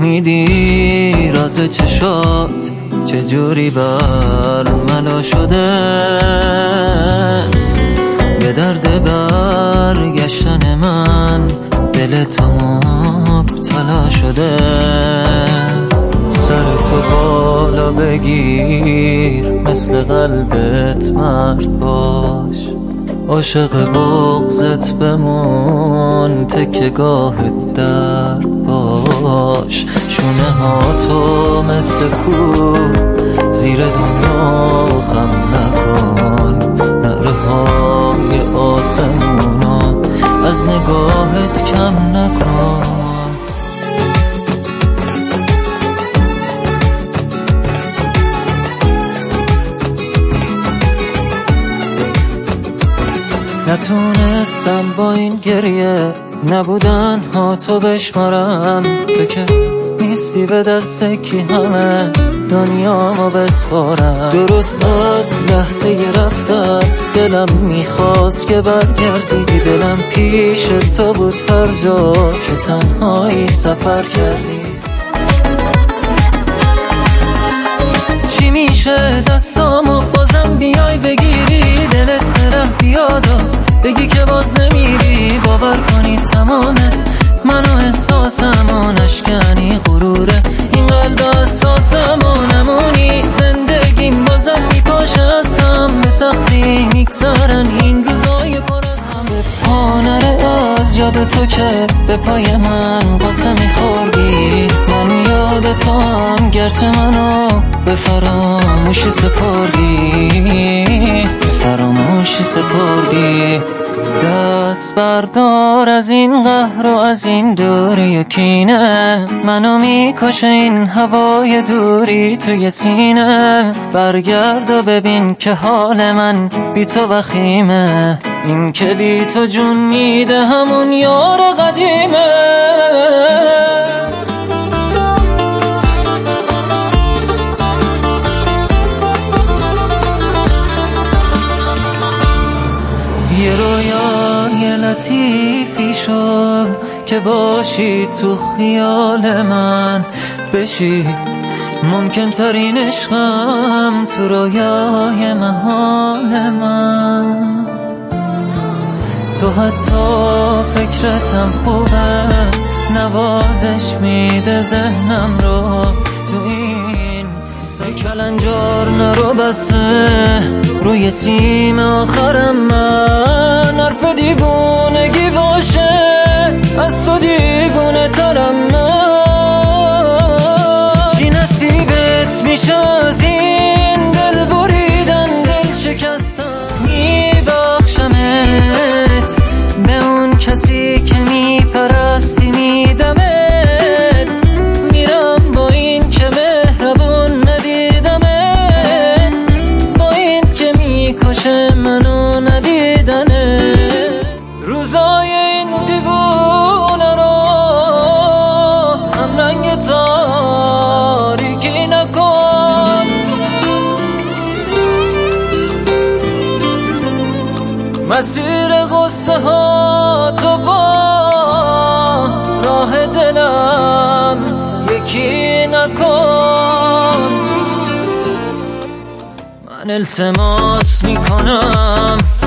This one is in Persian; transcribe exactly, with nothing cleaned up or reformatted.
نمیدی راز چشات چجوری بر منو شده، به درد برگشتن من دل تو مبتلا شده. سر تو بالا بگیر مثل قلبت مرد باش، عاشق بغضت بمون تکه گاه در باش. شونه ها تو مثل کو زیر دنیا خم نکن، نعره های آسمونا از نگاهت کم نکن. نتونستم با این گریه نبودن ها تو بشمارم، تو که نیستی به دست کی همه دنیامو بسپارم. درست از لحظه رفتن دلم میخواست که برگردی، دلم پیش تو بود هر جا که تنهایی سفر کردی. چی میشه دستامو بازم بیای بگیری، دلت بره بیادا بگی که باز نمیری. باور کنی تمامه من و احساسمو نشکنی، غروره این قلب اساسمو نمونی. زندگیم بازم میپاشه ازم، به سختی میگذرن این روزای پر از هم. به پا نره از یاد تو که به پای من قصه میخوردی. من یاد تو هم گرچه منو به فراموشی سپردی، به فراموشی سپردی. دست بردار از این قهر و از این دوری و کینه، منو میکشه این هوای دوری توی سینه. برگرد و ببین که حال من بی تو وخیمه، این که بی تو جون میده همون یار قدیمه. یه رویای لطیفی شد که باشی تو خیال من، بشی ممکن ترین عشقم تو رویای محال من. تو حتی فکرتم خوبه، نوازش میده ذهنم رو. تو این کلنجار نرو بسه روی سیم آخرم من، حرف دیوونگی باشه از تو دیوونه ترم من. چی نصیبت میشه از این دل بریدن دل شکستن، میبخشمت به اون کسی که میپرستی میدمت. میرم با این که مهربون ندیدمت، با این که میکشه منو ندیدنه. روزای این دیوونه رو هم رنگ تاریکی نکن، مسیر غصه ها تو با راه دلم یکی نکن. من التماس میکنم